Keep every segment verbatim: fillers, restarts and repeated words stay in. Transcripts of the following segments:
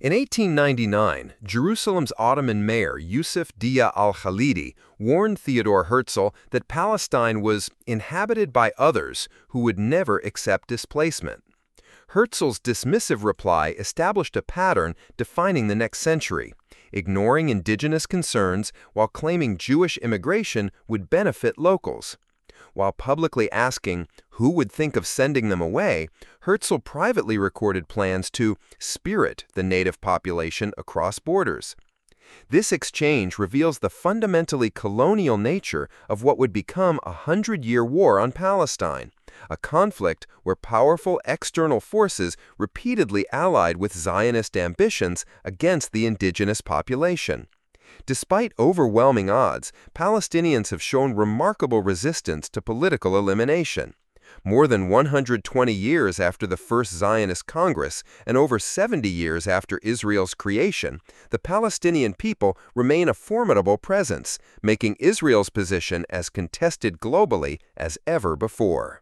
In eighteen ninety-nine, Jerusalem's Ottoman mayor Yusuf Dia al-Khalidi warned Theodor Herzl that Palestine was inhabited by others who would never accept displacement. Herzl's dismissive reply established a pattern defining the next century, ignoring indigenous concerns while claiming Jewish immigration would benefit locals. While publicly asking who would think of sending them away, Herzl privately recorded plans to spirit the native population across borders. This exchange reveals the fundamentally colonial nature of what would become a hundred-year war on Palestine, a conflict where powerful external forces repeatedly allied with Zionist ambitions against the indigenous population. Despite overwhelming odds, Palestinians have shown remarkable resistance to political elimination. More than one hundred twenty years after the first Zionist Congress and over seventy years after Israel's creation, the Palestinian people remain a formidable presence, making Israel's position as contested globally as ever before.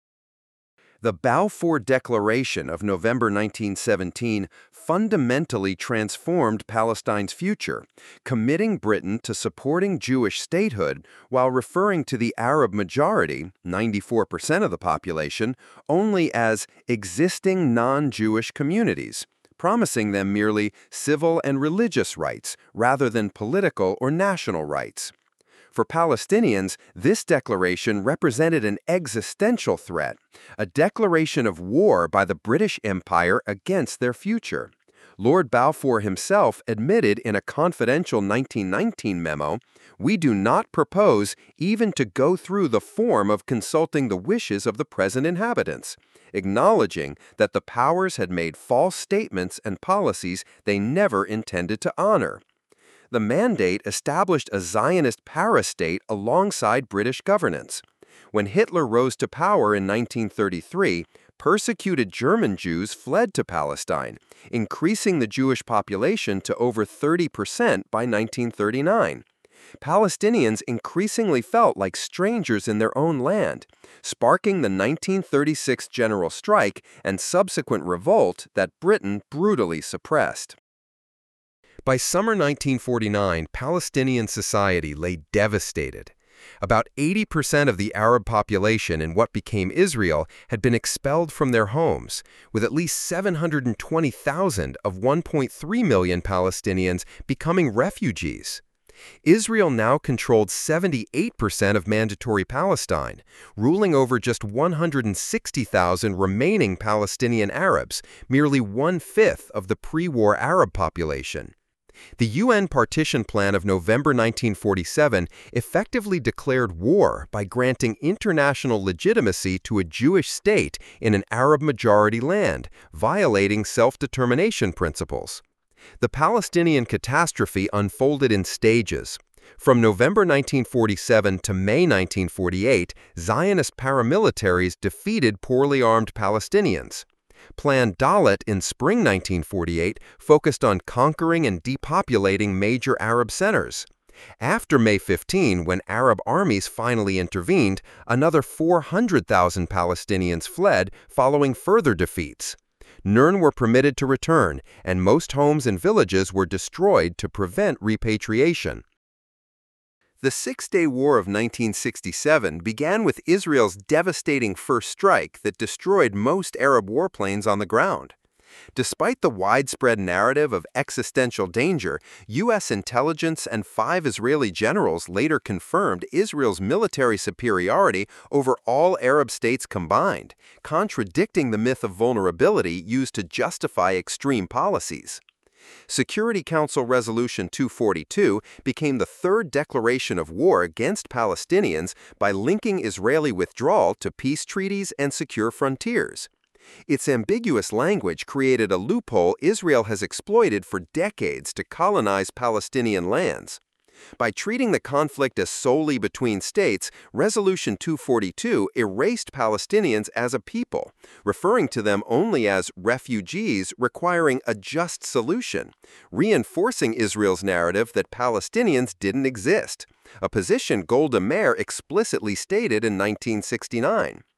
The Balfour Declaration of November nineteen seventeen fundamentally transformed Palestine's future, committing Britain to supporting Jewish statehood while referring to the Arab majority, ninety-four percent of the population, only as existing non-Jewish communities, promising them merely civil and religious rights rather than political or national rights. For Palestinians, this declaration represented an existential threat, a declaration of war by the British Empire against their future. Lord Balfour himself admitted in a confidential nineteen nineteen memo, "We do not propose even to go through the form of consulting the wishes of the present inhabitants," acknowledging that the powers had made false statements and policies they never intended to honor. The mandate established a Zionist parastate alongside British governance. When Hitler rose to power in nineteen thirty-three, persecuted German Jews fled to Palestine, increasing the Jewish population to over thirty percent by nineteen thirty-nine. Palestinians increasingly felt like strangers in their own land, sparking the nineteen thirty-six general strike and subsequent revolt that Britain brutally suppressed. By summer nineteen forty-nine, Palestinian society lay devastated. About eighty percent of the Arab population in what became Israel had been expelled from their homes, with at least seven hundred twenty thousand of one point three million Palestinians becoming refugees. Israel now controlled seventy-eight percent of mandatory Palestine, ruling over just one hundred sixty thousand remaining Palestinian Arabs, merely one-fifth of the pre-war Arab population. The U N Partition Plan of November nineteen forty-seven effectively declared war by granting international legitimacy to a Jewish state in an Arab-majority land, violating self-determination principles. The Palestinian catastrophe unfolded in stages. From November nineteen forty-seven to May nineteen forty-eight, Zionist paramilitaries defeated poorly armed Palestinians. Plan Dalet in spring nineteen forty-eight focused on conquering and depopulating major Arab centers. After May fifteenth, when Arab armies finally intervened, another four hundred thousand Palestinians fled following further defeats. None were permitted to return, and most homes and villages were destroyed to prevent repatriation. The Six-Day War of nineteen sixty-seven began with Israel's devastating first strike that destroyed most Arab warplanes on the ground. Despite the widespread narrative of existential danger, U S intelligence and five Israeli generals later confirmed Israel's military superiority over all Arab states combined, contradicting the myth of vulnerability used to justify extreme policies. Security Council Resolution two forty-two became the third declaration of war against Palestinians by linking Israeli withdrawal to peace treaties and secure frontiers. Its ambiguous language created a loophole Israel has exploited for decades to colonize Palestinian lands. By treating the conflict as solely between states, Resolution two forty-two erased Palestinians as a people, referring to them only as refugees requiring a just solution, reinforcing Israel's narrative that Palestinians didn't exist, a position Golda Meir explicitly stated in nineteen sixty-nine.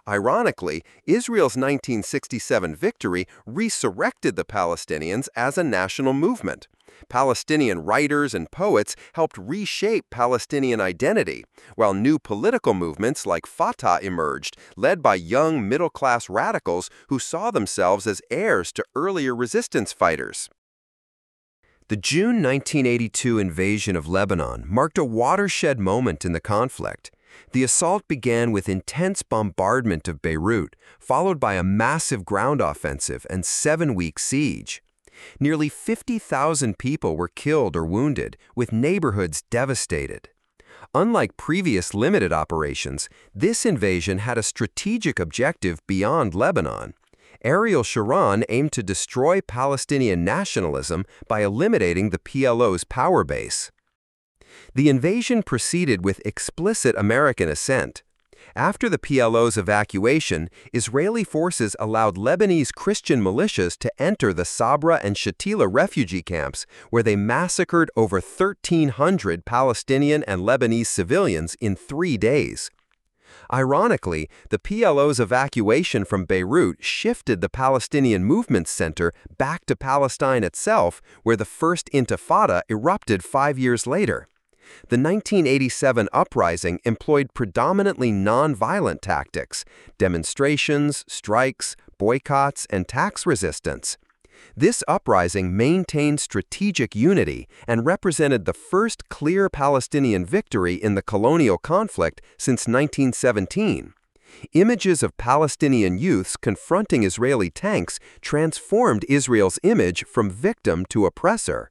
Ironically, Israel's nineteen sixty-seven victory resurrected the Palestinians as a national movement. Palestinian writers and poets helped reshape Palestinian identity, while new political movements like Fatah emerged, led by young middle-class radicals who saw themselves as heirs to earlier resistance fighters. The June nineteen eighty-two invasion of Lebanon marked a watershed moment in the conflict. The assault began with intense bombardment of Beirut, followed by a massive ground offensive and seven-week siege. Nearly fifty thousand people were killed or wounded, with neighborhoods devastated. Unlike previous limited operations, this invasion had a strategic objective beyond Lebanon. Ariel Sharon aimed to destroy Palestinian nationalism by eliminating the P L O's power base. The invasion proceeded with explicit American assent. After the P L O's evacuation, Israeli forces allowed Lebanese Christian militias to enter the Sabra and Shatila refugee camps, where they massacred over thirteen hundred Palestinian and Lebanese civilians in three days. Ironically, the P L O's evacuation from Beirut shifted the Palestinian Movement Center back to Palestine itself, where the First Intifada erupted five years later. The nineteen eighty-seven uprising employed predominantly nonviolent tactics: demonstrations, strikes, boycotts, and tax resistance. This uprising maintained strategic unity and represented the first clear Palestinian victory in the colonial conflict since nineteen seventeen. Images of Palestinian youths confronting Israeli tanks transformed Israel's image from victim to oppressor.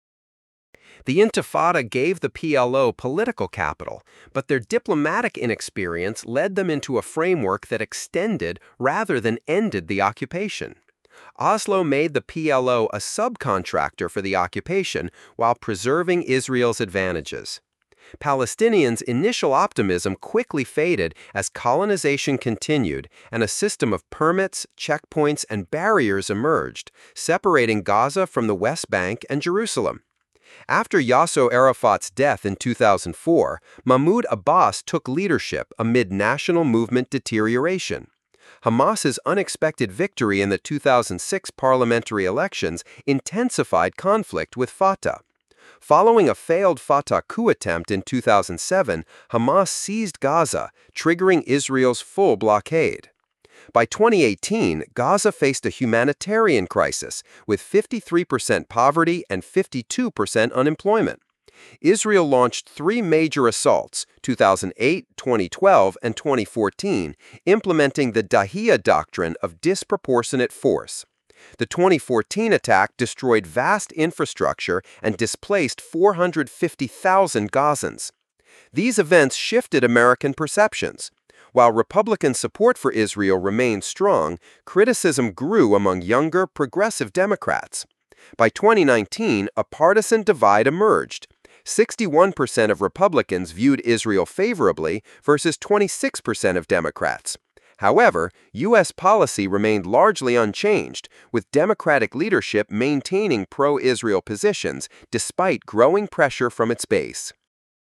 The Intifada gave the P L O political capital, but their diplomatic inexperience led them into a framework that extended rather than ended the occupation. Oslo made the P L O a subcontractor for the occupation while preserving Israel's advantages. Palestinians' initial optimism quickly faded as colonization continued and a system of permits, checkpoints, and barriers emerged, separating Gaza from the West Bank and Jerusalem. After Yasser Arafat's death in two thousand four, Mahmoud Abbas took leadership amid national movement deterioration. Hamas's unexpected victory in the two thousand six parliamentary elections intensified conflict with Fatah. Following a failed Fatah coup attempt in two thousand seven, Hamas seized Gaza, triggering Israel's full blockade. By twenty eighteen, Gaza faced a humanitarian crisis, with fifty-three percent poverty and fifty-two percent unemployment. Israel launched three major assaults, two thousand eight, twenty twelve, and twenty fourteen, implementing the Dahiya doctrine of disproportionate force. The twenty fourteen attack destroyed vast infrastructure and displaced four hundred fifty thousand Gazans. These events shifted American perceptions. While Republican support for Israel remained strong, criticism grew among younger, progressive Democrats. By twenty nineteen, a partisan divide emerged. sixty-one percent of Republicans viewed Israel favorably versus twenty-six percent of Democrats. However, U S policy remained largely unchanged, with Democratic leadership maintaining pro-Israel positions despite growing pressure from its base.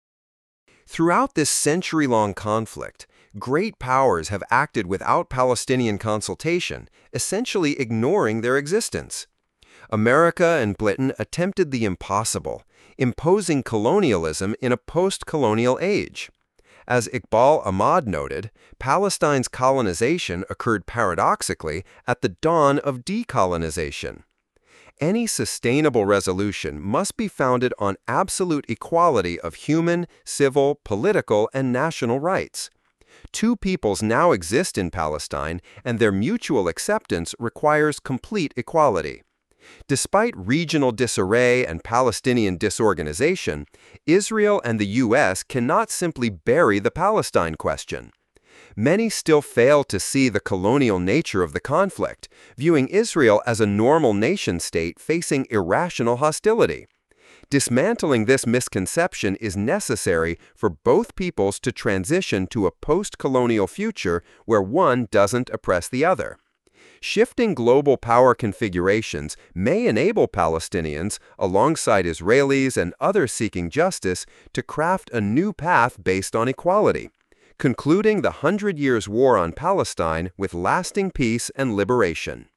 Throughout this century-long conflict, great powers have acted without Palestinian consultation, essentially ignoring their existence. America and Britain attempted the impossible, imposing colonialism in a post-colonial age. As Iqbal Ahmad noted, Palestine's colonization occurred paradoxically at the dawn of decolonization. Any sustainable resolution must be founded on absolute equality of human, civil, political, and national rights. Two peoples now exist in Palestine, and their mutual acceptance requires complete equality. Despite regional disarray and Palestinian disorganization, Israel and the U S cannot simply bury the Palestine question. Many still fail to see the colonial nature of the conflict, viewing Israel as a normal nation-state facing irrational hostility. Dismantling this misconception is necessary for both peoples to transition to a post-colonial future where one doesn't oppress the other. Shifting global power configurations may enable Palestinians, alongside Israelis and others seeking justice, to craft a new path based on equality. concluding the Hundred Years' War on Palestine with lasting peace and liberation.